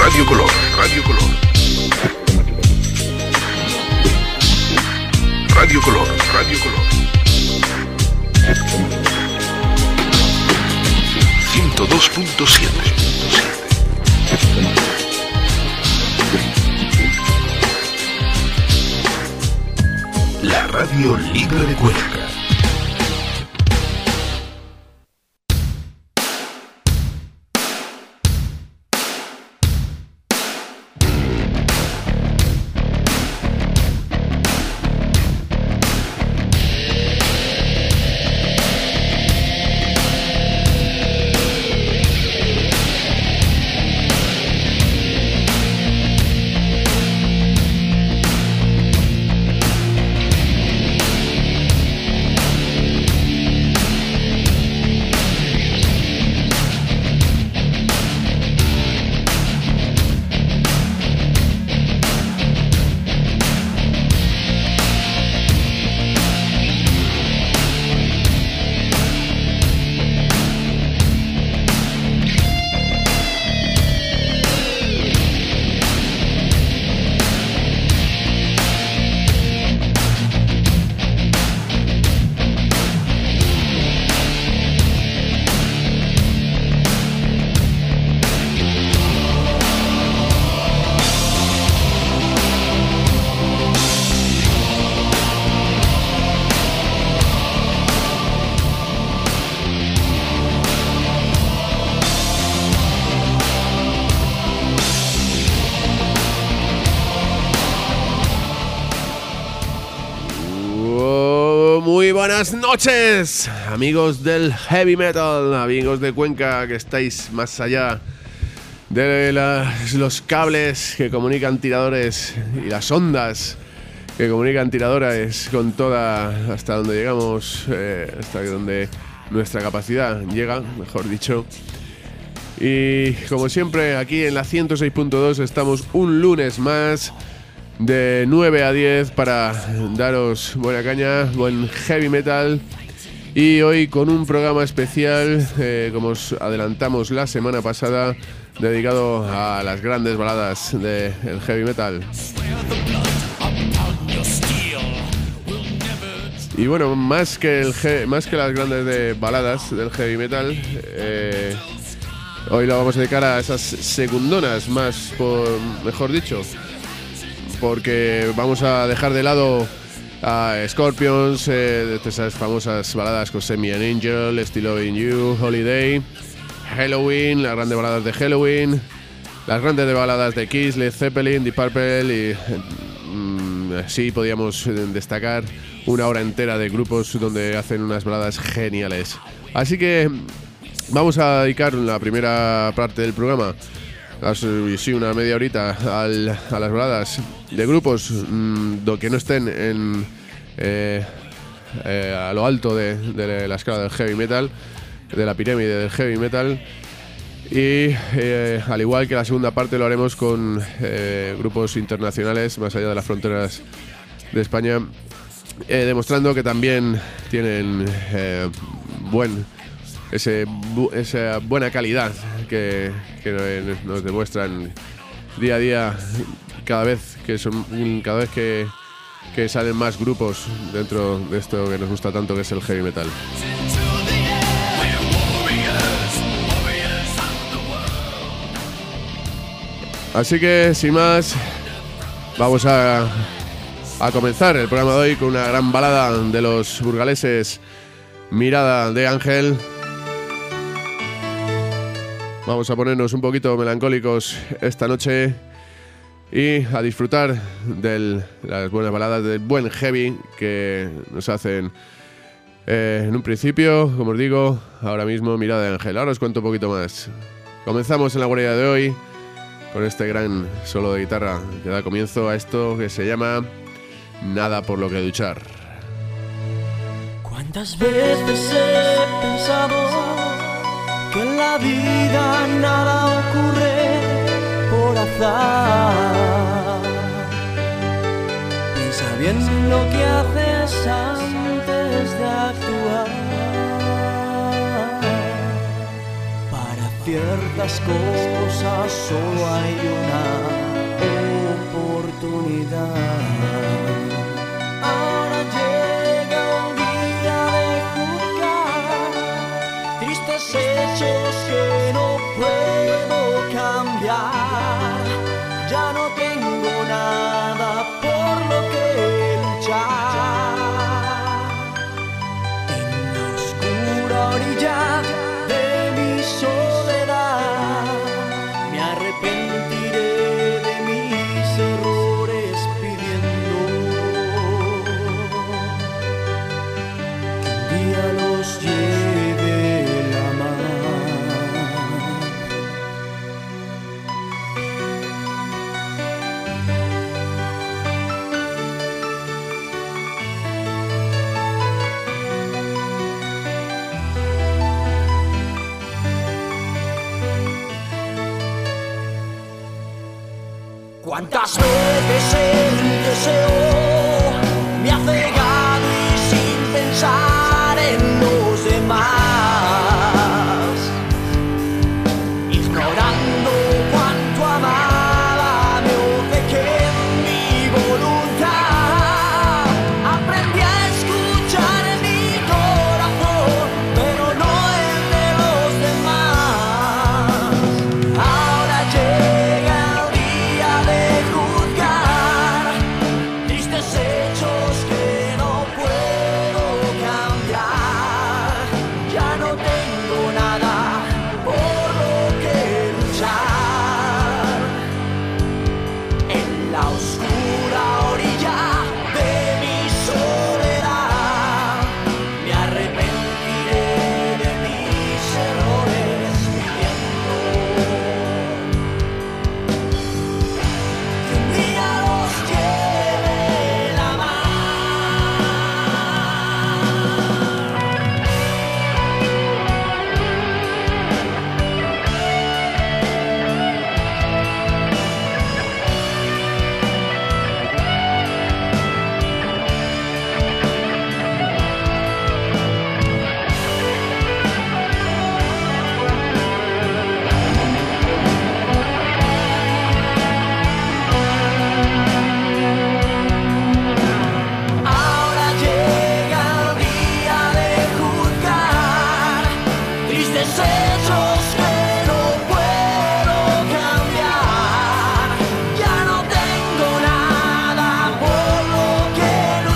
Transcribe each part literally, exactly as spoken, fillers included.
Radio Color, Radio Color. Radio Color, Radio Color. ciento dos punto siete. La radio libre de Cuenca. Buenas noches, amigos del heavy metal, amigos de Cuenca que estáis más allá de las, los cables que comunican tiradores y las ondas que comunican tiradores con toda, hasta donde llegamos, eh, hasta donde nuestra capacidad llega, mejor dicho. Y como siempre, aquí en la ciento seis punto dos estamos un lunes más de nueve a diez para daros buena caña, buen heavy metal. Y hoy con un programa especial, eh, como os adelantamos la semana pasada, dedicado a las grandes baladas del heavy metal. Y bueno, más que, el he- más que las grandes de baladas del heavy metal, eh, hoy lo vamos a dedicar a esas secundonas, más por, mejor dicho, porque vamos a dejar de lado a Scorpions, eh, de esas famosas baladas con Semi and Angel, Still Loving You, Holiday, Halloween, las grandes baladas de Halloween, las grandes de baladas de Kiss, Led Zeppelin, Deep Purple y mm, así podíamos destacar una hora entera de grupos donde hacen unas baladas geniales. Así que vamos a dedicar la primera parte del programa, sí, una media horita al, a las baladas de grupos mmm, que no estén en eh, eh, a lo alto de, de la escala del heavy metal, de la pirámide del heavy metal. Y eh, al igual que la segunda parte lo haremos con eh, grupos internacionales más allá de las fronteras de España, eh, demostrando que también tienen eh, buen ese bu- esa buena calidad que, que nos demuestran día a día, cada vez que son cada vez que, que salen más grupos dentro de esto que nos gusta tanto, que es el heavy metal. Así que sin más, vamos a, a comenzar el programa de hoy con una gran balada de los burgaleses, Mirada de Ángel. Vamos a ponernos un poquito melancólicos esta noche y a disfrutar de las buenas baladas, del buen heavy que nos hacen eh, en un principio, como os digo, ahora mismo Mirada de Ángel. Ahora os cuento un poquito más. Comenzamos en la guarida de hoy con este gran solo de guitarra que da comienzo a esto que se llama Nada por lo que luchar. ¿Cuántas veces he pensado que en la vida nada ocurre por azar? Piensa bien lo que haces antes de actuar. Para ciertas cosas solo hay una oportunidad. Ahora llega el día de juzgar tristes hechos que no puedo cambiar. Ya no tengo nada por lo que luchar. En la oscura orilla de mi soledad me arrepentiré de mis errores pidiendo que un día los lleve la mar. ¿Cuántas veces el deseo me ha cegado y sin pensar en los demás, ignorando cuánto amaba, me ofrequé en mi voluntad, aprendí a escuchar en mi corazón, pero no el de los demás. Ahora llega el día de juzgar tristes hechos que no puedo cambiar. Ya no tengo nada por lo que luchar. En la oscura orilla de mi soledad me arrepentiré de mis errores pidiendo que un día los lleve la mar. Ahora llega el día de juzgar tristes hechos que no puedo cambiar. Ya no tengo nada por lo que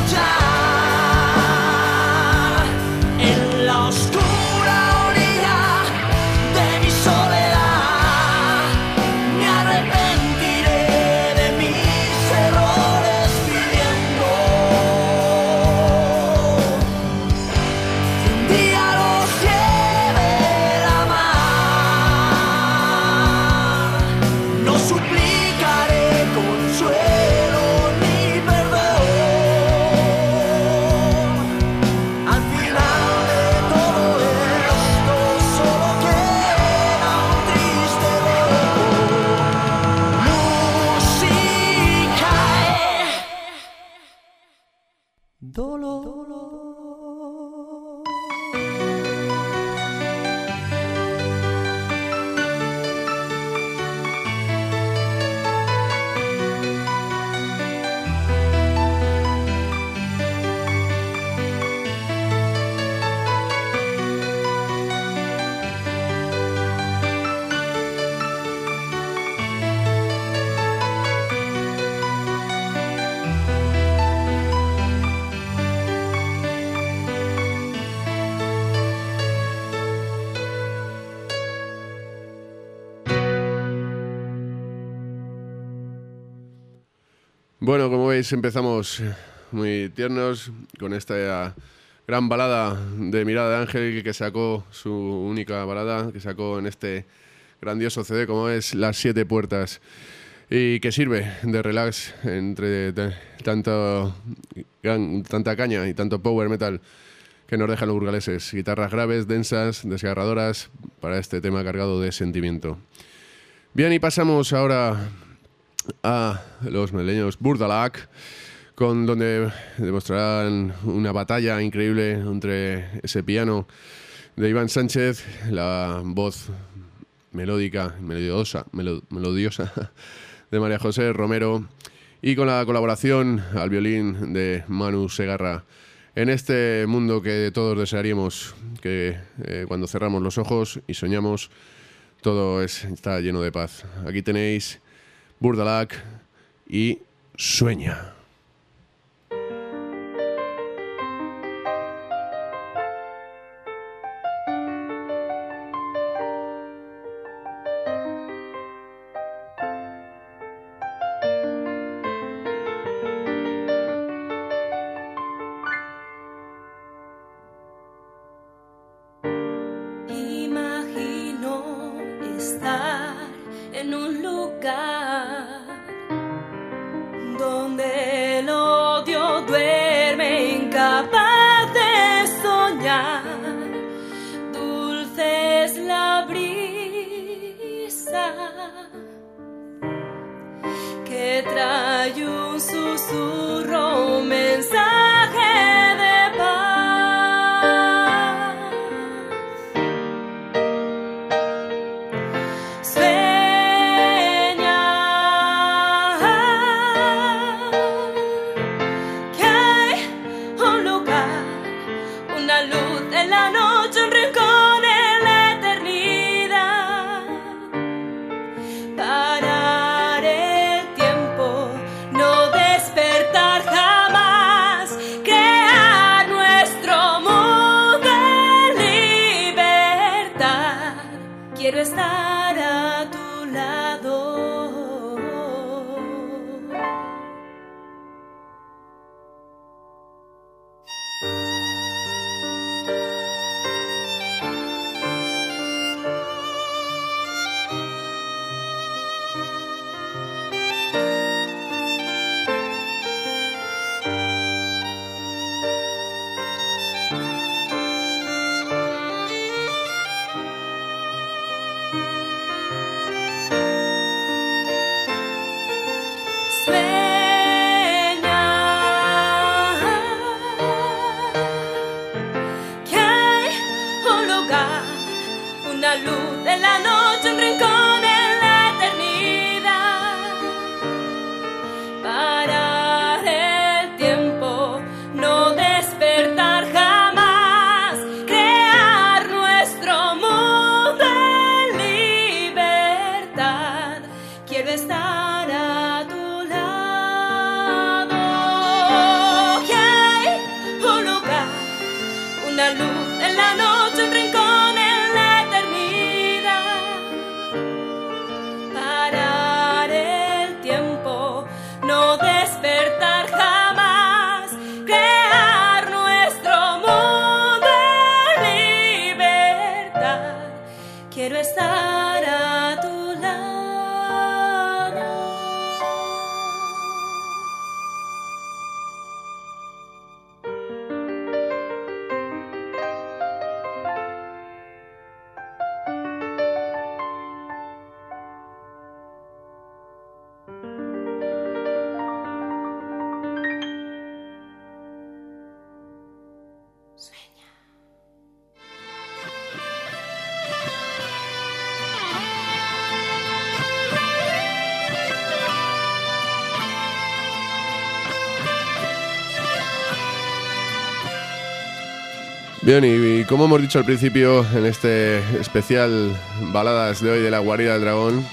luchar. En la oscura orilla de mi soledad me arrepentiré de mis errores pidiendo que un día los lleve la mar. No suplicaré consuelo ni perdón. Al final de todo esto solo queda un triste dolor. Música, dolor. Bueno, como veis, empezamos muy tiernos con esta gran balada de Mirada de Ángel que sacó, su única balada que sacó en este grandioso C D como es Las Siete Puertas, y que sirve de relax entre t- tanto, gran- tanta caña y tanto power metal que nos dejan los burgaleses. Guitarras graves, densas, desgarradoras para este tema cargado de sentimiento. Bien, y pasamos ahora a los madrileños Burdalac, con donde demostrarán una batalla increíble entre ese piano de Iván Sánchez, la voz melódica, melodiosa, melo, melodiosa de María José Romero, y con la colaboración al violín de Manu Segarra, en este mundo que todos desearíamos, que eh, cuando cerramos los ojos y soñamos, todo es, está lleno de paz. Aquí tenéis Burdalac y Sueña. Bien, y, y como hemos dicho al principio, en este especial baladas de hoy de la Guarida del Dragón,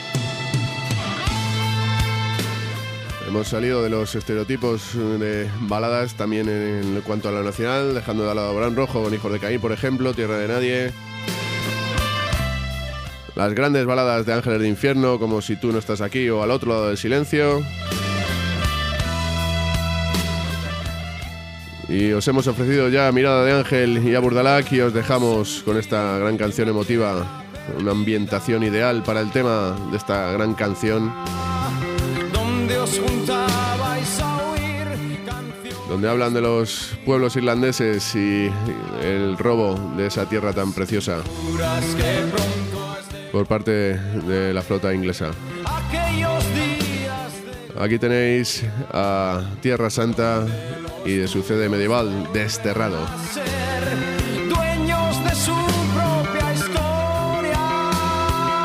hemos salido de los estereotipos de baladas también en, en cuanto a la nacional, dejando de lado a Abraham Rojo con Hijos de Caín, por ejemplo, Tierra de Nadie. Las grandes baladas de Ángeles de Infierno, como Si tú no estás aquí o Al otro lado del silencio. Y os hemos ofrecido ya Mirada de Ángel y a Burdalac, y os dejamos con esta gran canción emotiva, una ambientación ideal para el tema de esta gran canción, donde os juntabais a oír canciones, donde hablan de los pueblos irlandeses y el robo de esa tierra tan preciosa que pronto has de por parte de la flota inglesa. aquellos días de Aquí tenéis a Tierra Santa y de su C D medieval, Desterrado. ser dueños de su propia historia.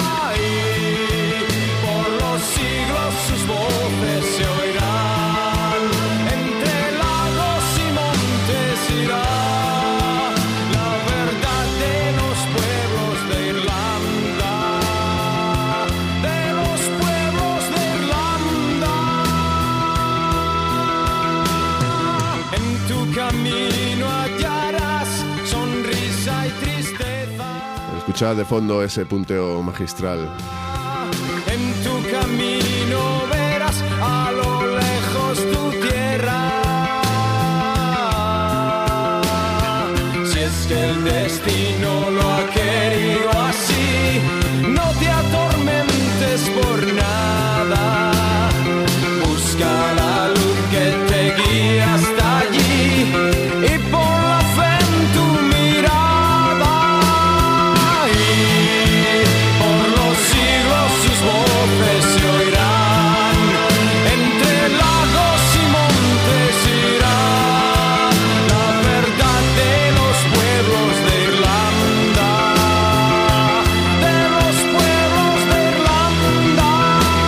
Escuchad de fondo ese punteo magistral. En tu camino verás a lo lejos tu tierra. Si es que el destino lo ha querido así, no te atormentes por nada. Busca la luz que te guía hasta allí y pon la fe en tu mirada. Y por los siglos sus voces se oirán, entre lagos y montes irá la verdad de los pueblos de Irlanda, de los pueblos de Irlanda.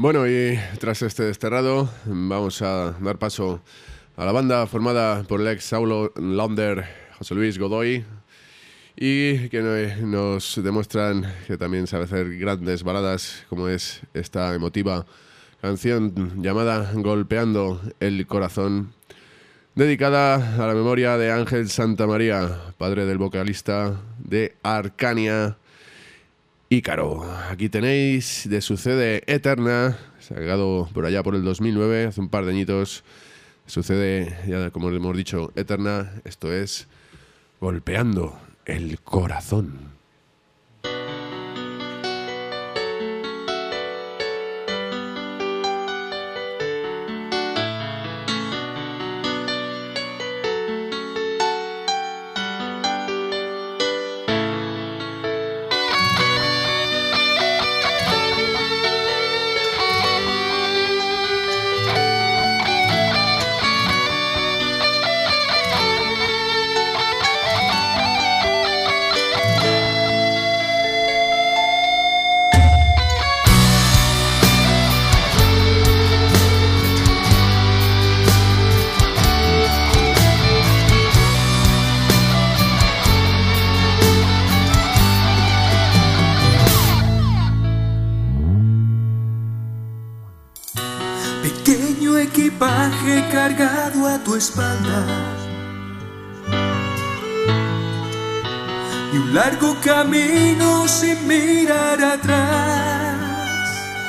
Bueno, y tras este desterrado vamos a dar paso a la banda formada por el ex Outlander José Luis Godoy y que nos demuestran que también sabe hacer grandes baladas, como es esta emotiva canción llamada Golpeando el Corazón, dedicada a la memoria de Ángel Santamaría, padre del vocalista de Arcania, Ícaro. Aquí tenéis de su C D Eterna, sacado por allá por el dos mil nueve, hace un par de añitos. Su C D, ya como hemos dicho, Eterna. Esto es Golpeando el Corazón. Cargado a tu espalda y un largo camino sin mirar atrás.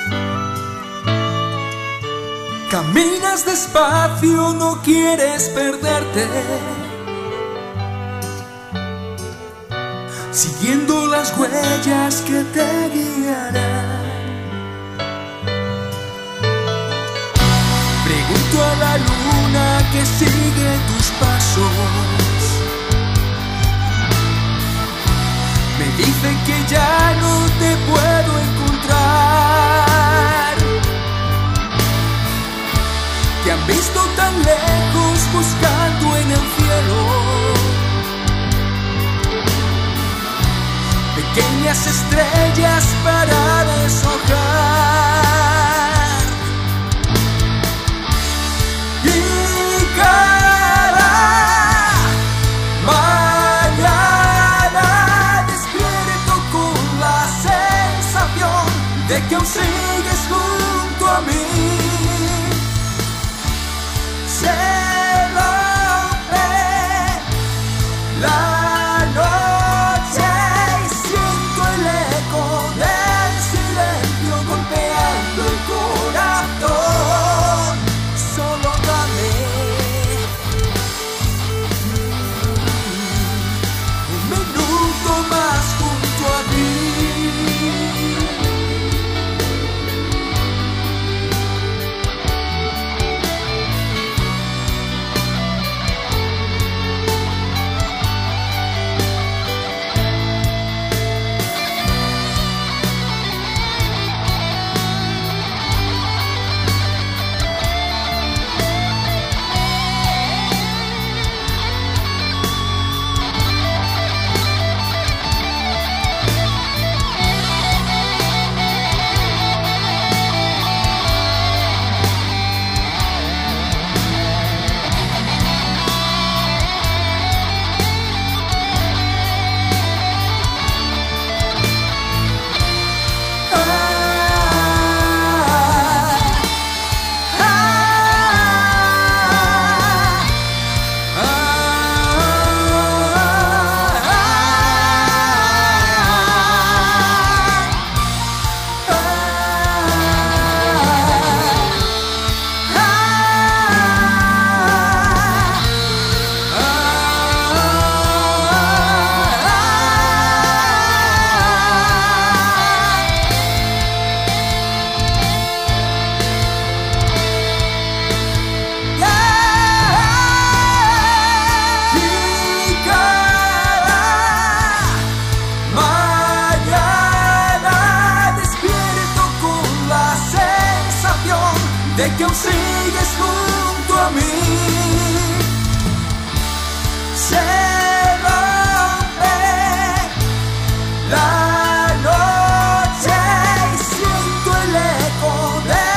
Caminas despacio, no quieres perderte, siguiendo las huellas que te guiarán. Pregunto a la luna que sigue tus pasos, me dice que ya no te puedo encontrar, que han visto tan lejos buscando en el cielo pequeñas estrellas para deshojar. De que aún sigues junto a mí, se rompe la noche y siento el eco del silencio golpeando el corazón. Solo dame un minuto más junto a ti. De que aún sigues junto a mí, se rompe la noche y siento el eco de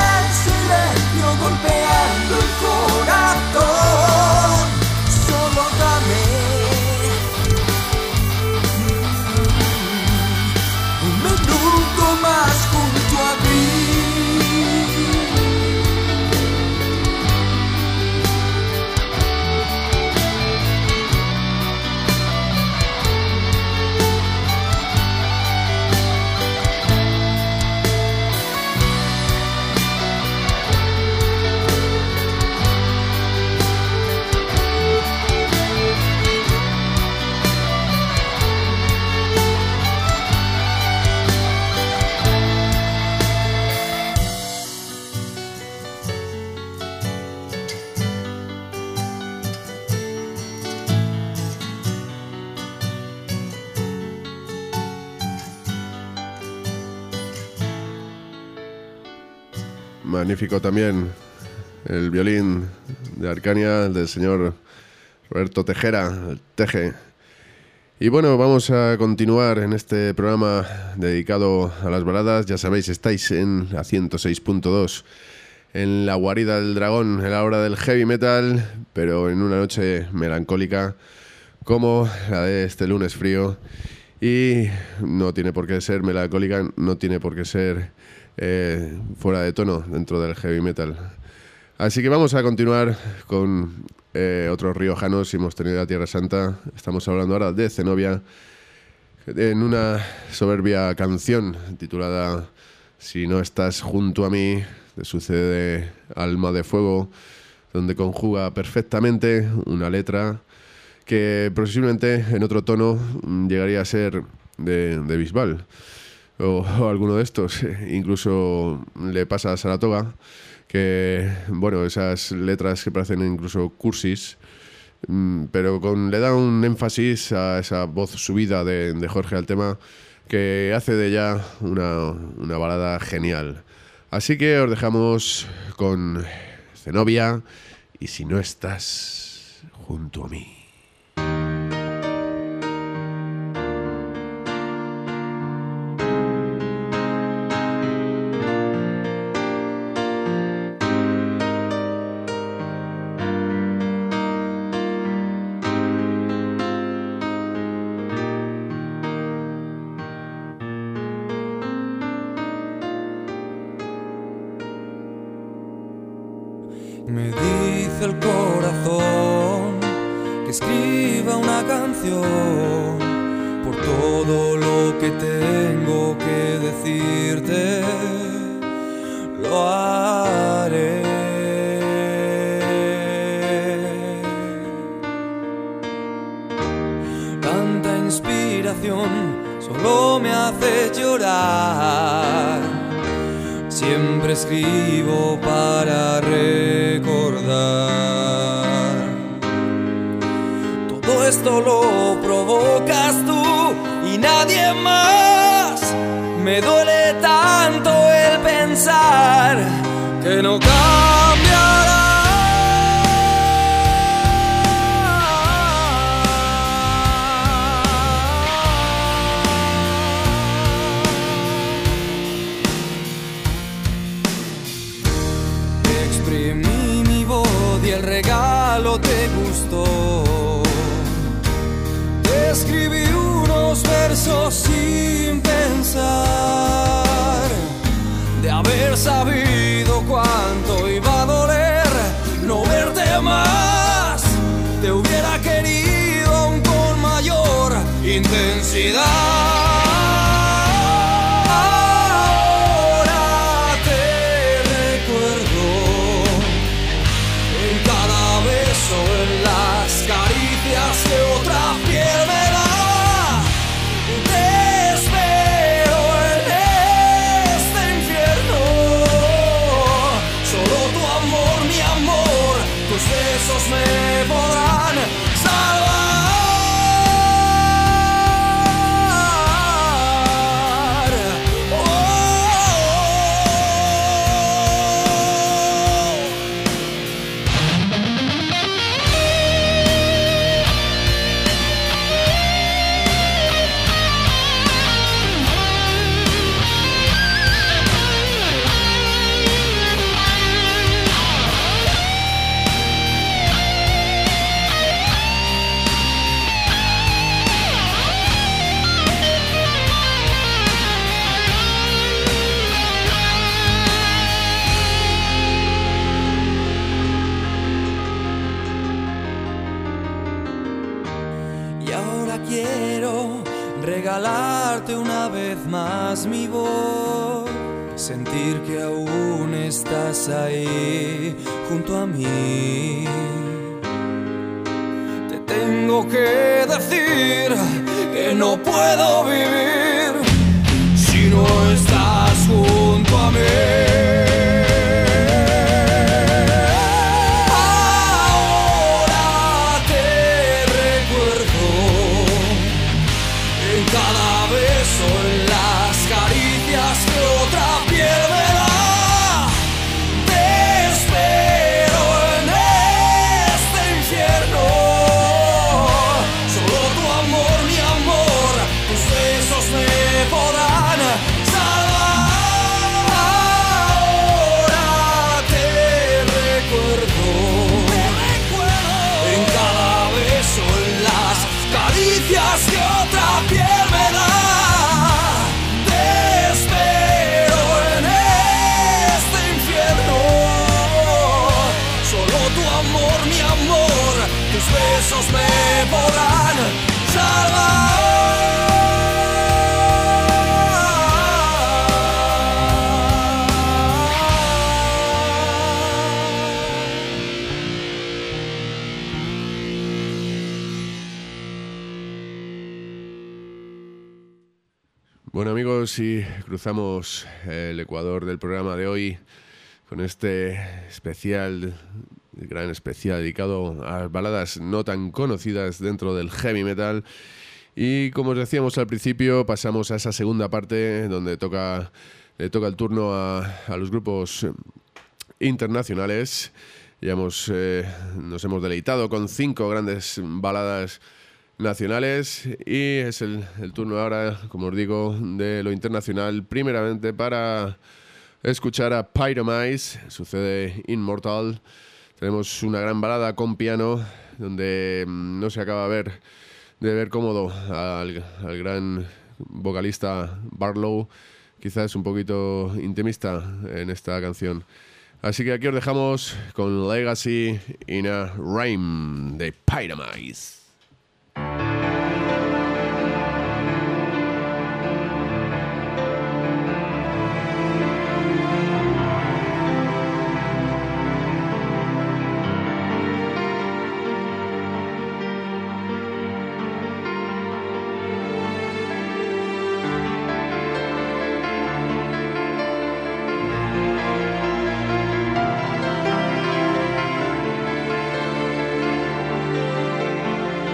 magnífico también el violín de Arcania, el del señor Roberto Tejera, el Teje. Y bueno, vamos a continuar en este programa dedicado a las baladas. Ya sabéis, estáis en la ciento seis punto dos, en la guarida del dragón, en la hora del heavy metal, pero en una noche melancólica como la de este lunes frío. Y no tiene por qué ser melancólica, no tiene por qué ser eh, fuera de tono dentro del heavy metal. Así que vamos a continuar con eh, otros riojanos. Hemos tenido la Tierra Santa. Estamos hablando ahora de Zenobia, en una soberbia canción titulada Si no estás junto a mí, de su C D Alma de Fuego, donde conjuga perfectamente una letra que posiblemente en otro tono llegaría a ser de, de Bisbal o, o alguno de estos. Incluso le pasa a Saratoga que, bueno, esas letras que parecen incluso cursis, pero con, le da un énfasis a esa voz subida de, de Jorge Altema que hace de ella una, una balada genial. Así que os dejamos con Zenobia y Si no estás junto a mí. Me dice el corazón que escriba una canción por todo lo que tengo que decirte, lo haré. Tanta inspiración solo me hace llorar. Siempre escribo para recordar. Todo esto lo provocas tú y nadie más. Me duele tanto el pensar que no cambiará. Exprimí mi voz y el regalo te gustó. Te escribí unos versos sin pensar. De haber sabido cuánto iba a doler no verte más, te hubiera querido aún con mayor intensidad. En las caricias que otra piel me da, te espero en este infierno. Solo tu amor, mi amor, tus besos me podrán salvar. Regalarte una vez más mi voz, sentir que aún estás ahí junto a mí. Te tengo que decir que no puedo vivir si no estás junto a mí. Bueno amigos, y cruzamos el ecuador del programa de hoy con este especial, gran especial dedicado a baladas no tan conocidas dentro del heavy metal. Y como os decíamos al principio, pasamos a esa segunda parte donde toca, le toca el turno a, a los grupos internacionales. Ya hemos, eh, nos hemos deleitado con cinco grandes baladas nacionales y es el, el turno ahora, como os digo, de lo internacional, primeramente para escuchar a Pyromise, sucede Immortal. Tenemos una gran balada con piano donde no se acaba de ver, de ver cómodo al, al gran vocalista Barlow, quizás un poquito intimista en esta canción. Así que aquí os dejamos con Legacy in a Rhyme de Pyromise. Thank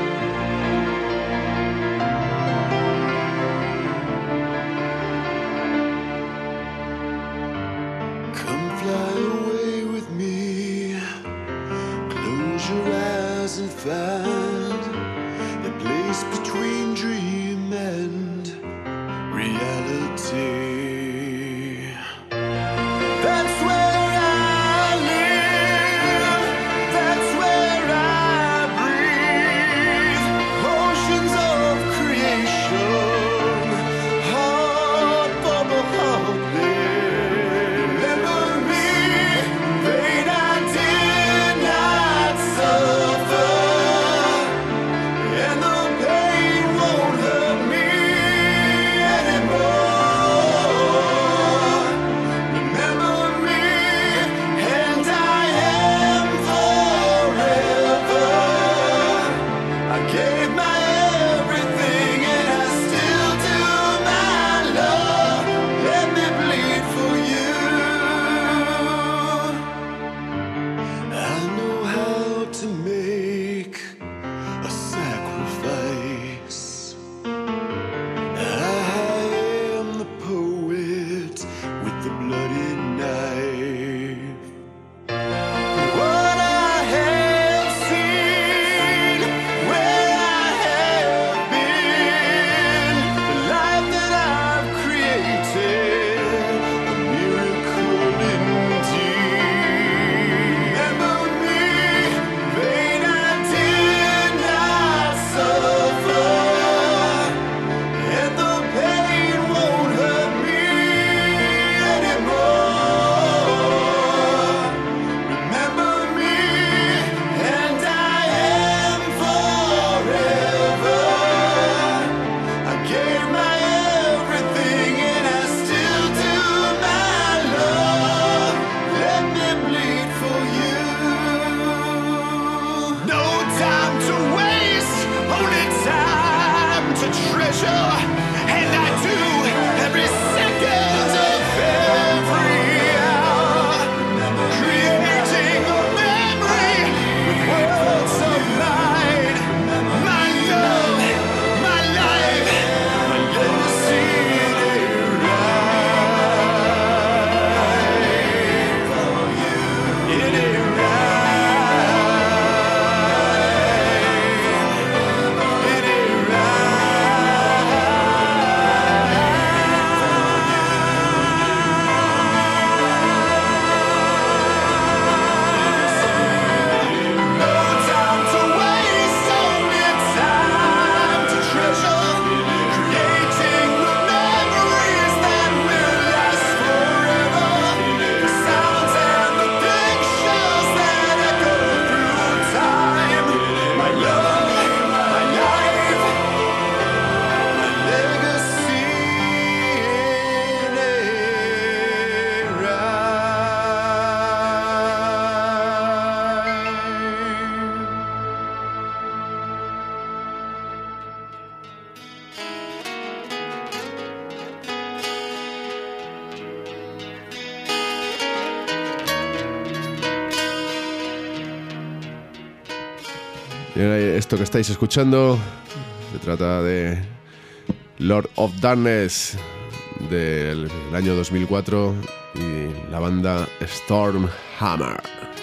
Esto que estáis escuchando se trata de Lord of Darkness del año dos mil cuatro y la banda Stormhammer.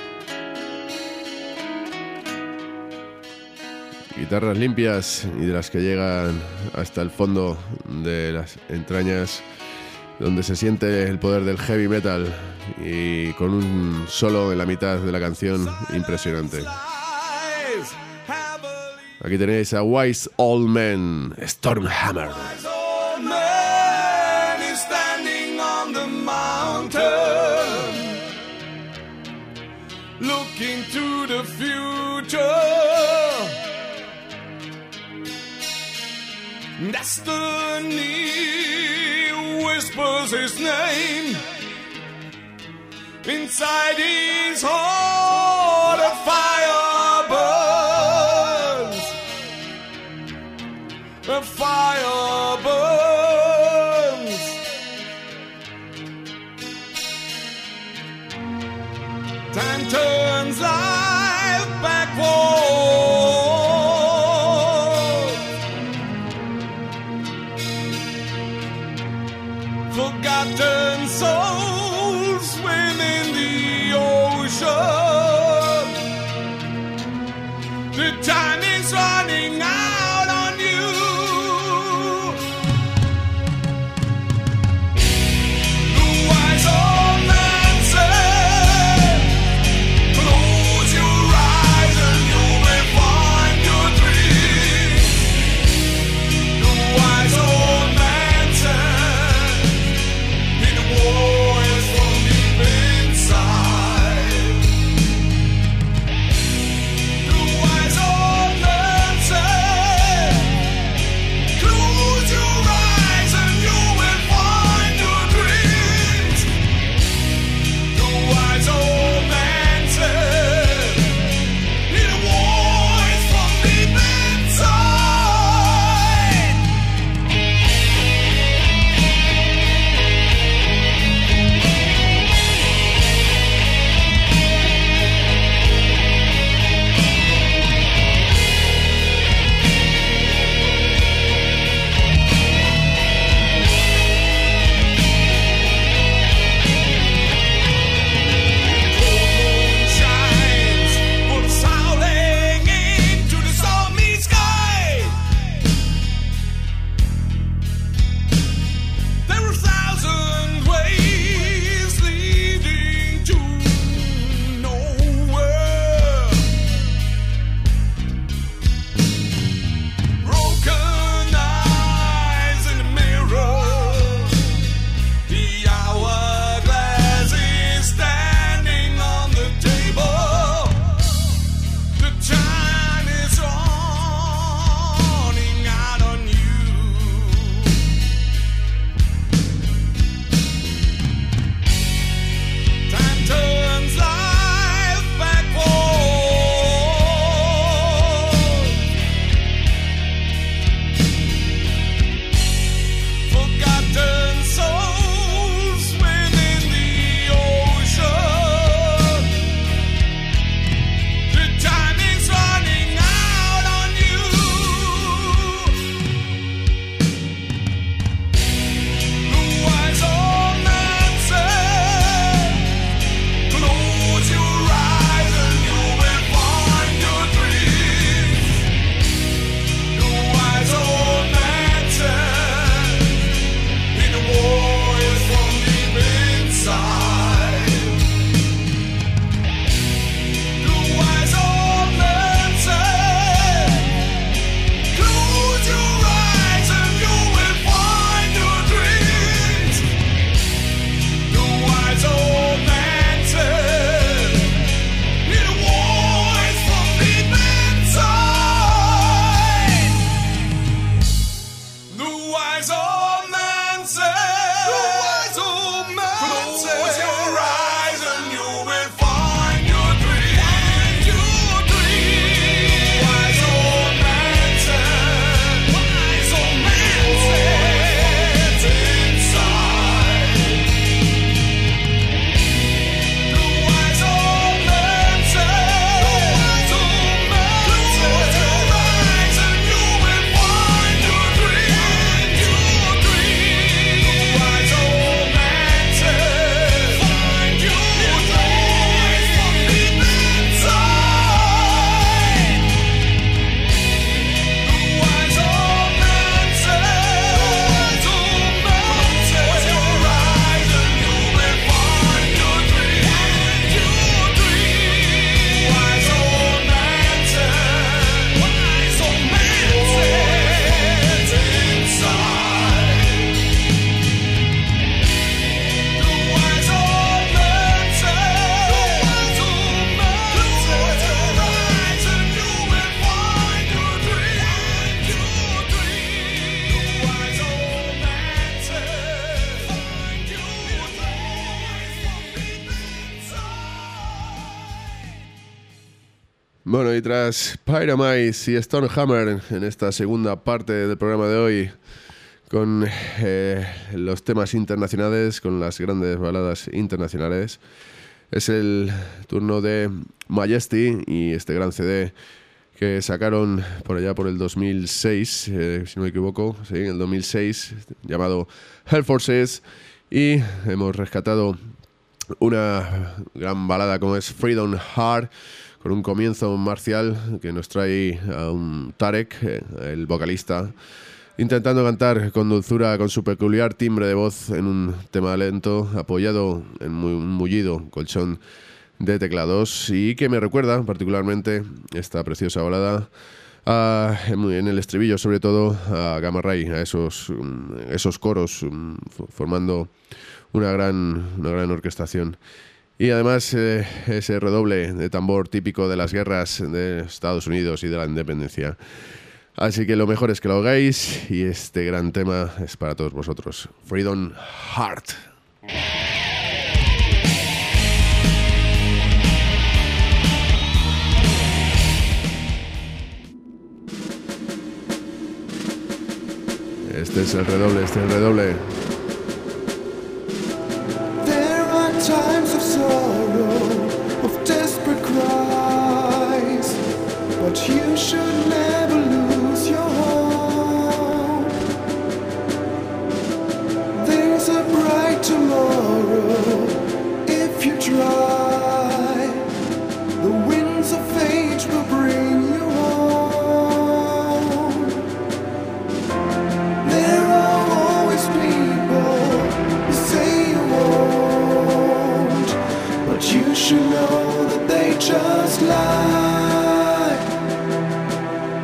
Guitarras limpias y de las que llegan hasta el fondo de las entrañas, donde se siente el poder del heavy metal, y con un solo en la mitad de la canción impresionante. Aquí tenéis a Wise Old Man, Stormhammer. Wise old man is standing on the mountain, looking to the future. Destiny whispers his name. Inside his heart a fire burns. A fire burns. Time turns life backward. Forgotten souls swim in the ocean. The time is running out on you. The wise old man said, close your eyes and you may find your dream. The wise old man said, in the war is Bueno, y tras Pyramids y Stonehammer en esta segunda parte del programa de hoy, con eh, los temas internacionales, con las grandes baladas internacionales, es el turno de Majesty y este gran C D que sacaron por allá por el dos mil seis, eh, si no me equivoco, sí, en el dos mil seis, llamado Hell Forces, y hemos rescatado una gran balada como es Freedom Heart, con un comienzo marcial que nos trae a un Tarek, eh, el vocalista, intentando cantar con dulzura, con su peculiar timbre de voz en un tema lento, apoyado en un mullido colchón de teclados, y que me recuerda particularmente esta preciosa balada a, en el estribillo, sobre todo a Gamma Ray, a esos, esos coros formando una gran, una gran orquestación. Y además eh, ese redoble de tambor típico de las guerras de Estados Unidos y de la independencia. Así que lo mejor es que lo hagáis, y este gran tema es para todos vosotros. Freedom Heart. Este es el redoble, este es el redoble. There are times of sorrow, of desperate cries, but you should never lose your hope. There's a bright tomorrow if you try. The winds of fate will bring you home. There are always people who say you won't, but you should know that they just lie.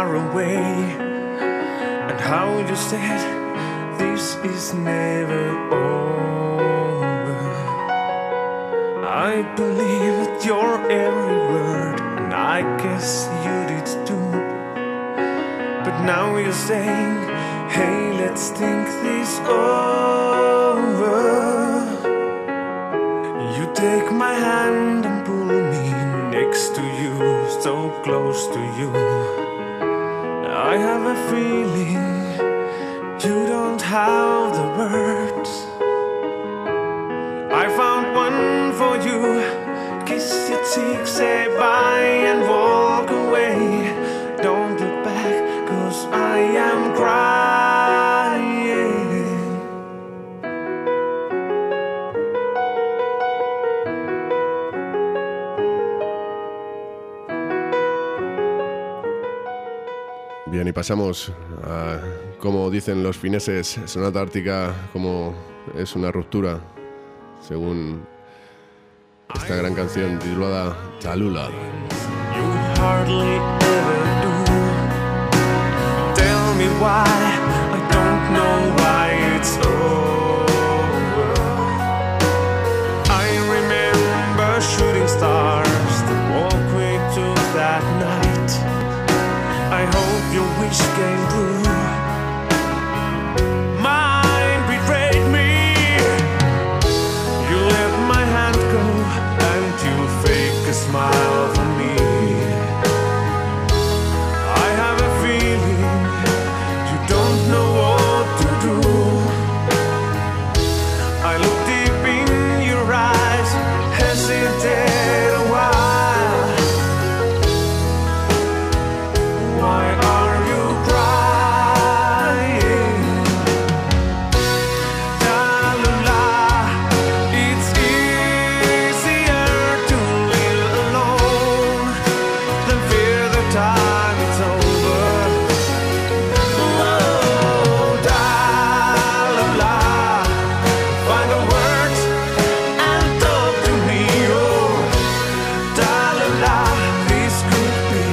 far away, and how you said this is never over. I believed your every word, and I guess you did too. But now you're saying, hey, let's think this over. You take my hand and pull me next to you, so close to you. I have a feeling you don't have the words. I found one for you. Kiss your cheek, say bye and walk away. Don't look back, cause I am crying. Bien, y pasamos a, como dicen los fineses, Sonata Ártica, como es una ruptura, según esta gran canción titulada Tallulah. You hardly ever do. Tell me why, I don't know why it's over. I remember shooting stars that walk way to that night. I hope your wish came true. Mine betrayed me. You let my hand go and you fake a smile for me. I have a feeling you don't know what to do. I look deep in your eyes, hesitate a while. Why are you crying? Tallulah, it's easier to live alone than fear the time it's over. Oh, Tallulah, find the words and talk to me. Oh, Tallulah, this could be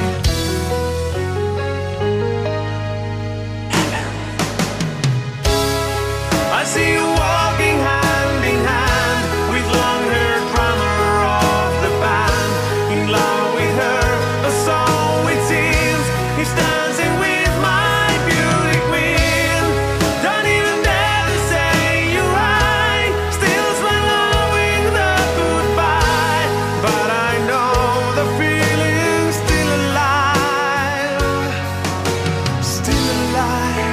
I see you walking hand in hand with long-haired drummer of the band, in love with her, or so it seems. He's dancing with my beauty queen. Don't even dare to say you right. Still swallowing the goodbye, but I know the feeling's still alive, still alive.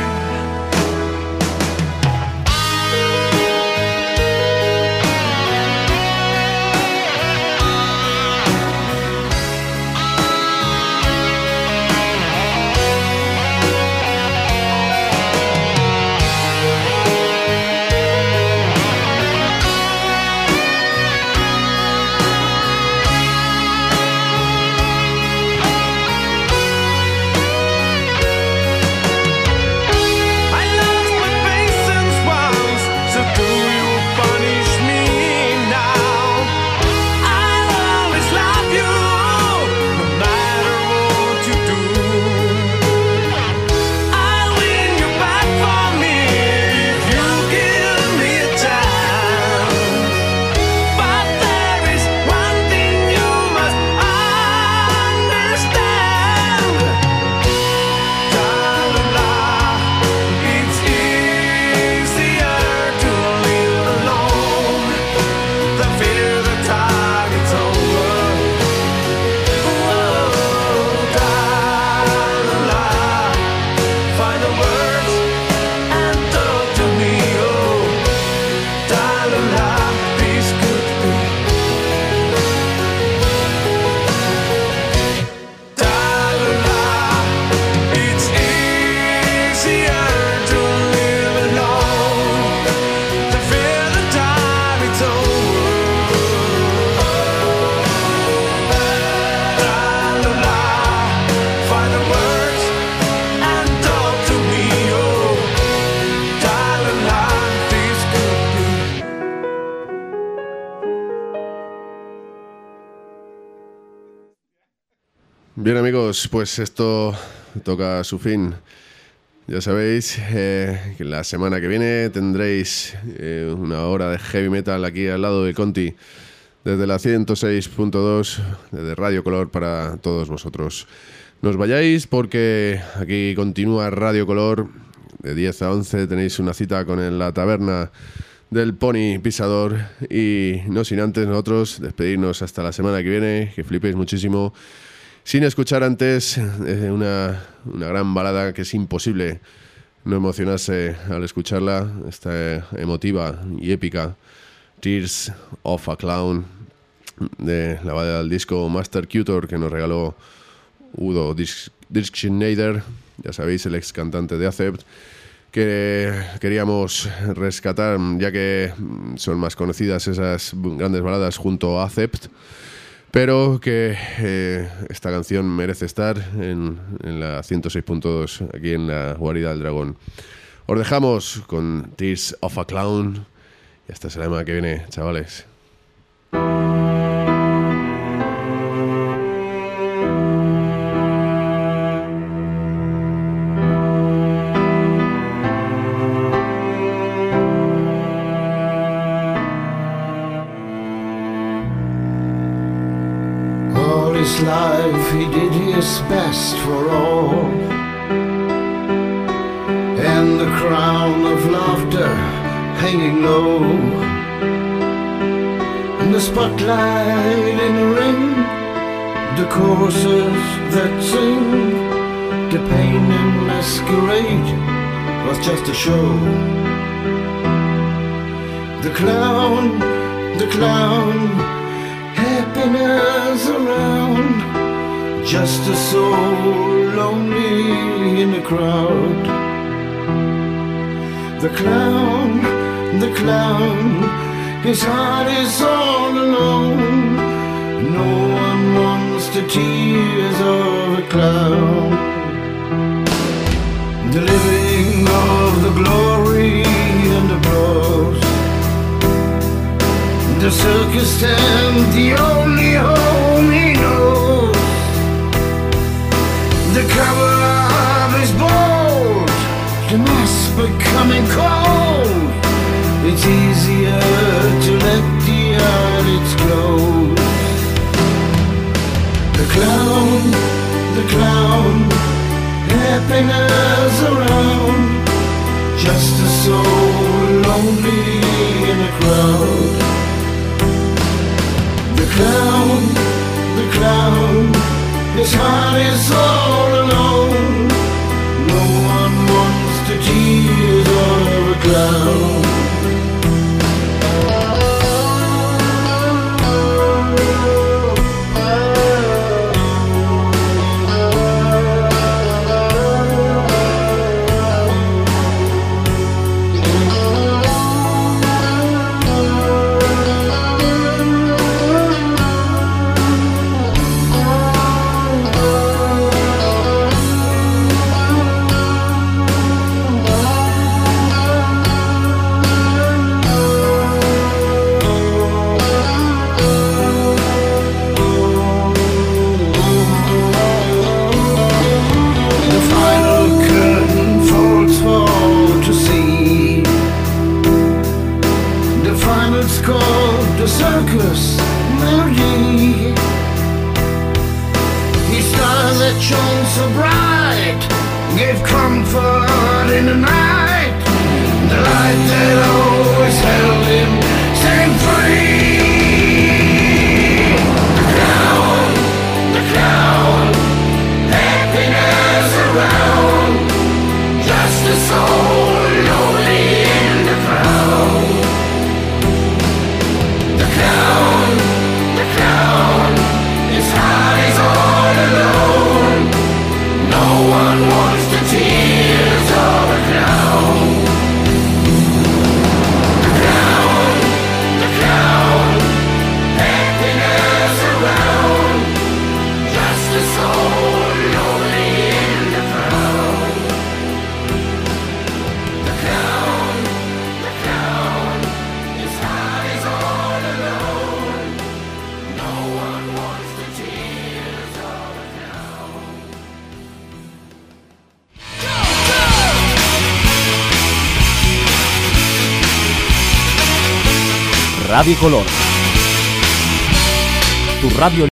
I lost my patience once, so do you punish me now? I'll always love you, no matter what you do. I'll win you back for me if you give me a chance. But there is one thing you must understand. Tallulah, it's easier to live alone than fear the time it's over. Oh, Tallulah, find the words and talk to me. Oh, Tallulah, this could be Tallulah, it's easier to live alone than fear the time it's over. Tallulah, find the words and talk to me. Oh, Tallulah, this could be. Bien, amigos, pues esto toca a su fin. Ya sabéis eh, que la semana que viene tendréis eh, una hora de heavy metal aquí al lado de Conti, desde la ciento seis punto dos, desde Radio Color para todos vosotros. No os vayáis porque aquí continúa Radio Color. De diez a once tenéis una cita con la taberna del Pony Pisador. Y no sin antes nosotros despedirnos hasta la semana que viene, que flipéis muchísimo. Sin escuchar antes eh, una, una gran balada que es imposible no emocionarse al escucharla. Esta emotiva y épica Tears of a Clown, de la balada del disco Master Cutor que nos regaló Udo Dirkschneider, ya sabéis, el ex cantante de Accept, que queríamos rescatar ya que son más conocidas esas grandes baladas junto a Accept, pero que eh, esta canción merece estar en, en la ciento seis punto dos aquí en la guarida del dragón. Os dejamos con Tears of a Clown y hasta la semana que viene, chavales. Life he did his best for all, and the crown of laughter hanging low in the spotlight in the ring, the choruses that sing, the pain and masquerade was just a show. The clown, the clown, happiness around, just a soul lonely in the crowd. The clown, the clown, his heart is all alone. No one wants the tears of a clown. The living of the glory and applause, the circus tent, the only home he knows. The cover of his boat, the mask becoming cold. It's easier to let the eyelids close. The clown, the clown, happiness around, just a soul lonely in a crowd. The clown, the clown, his heart is all alone. No one wants the tears of a clown. Circus melody, he stars that shone so bright, gave comfort in the night. The light that always held him, set him free. The clown, the clown, happiness around, just a soul lonely in the crowd. The clown, the clown, his heart is all alone. No one wants to teach. Radio Color. Tu radio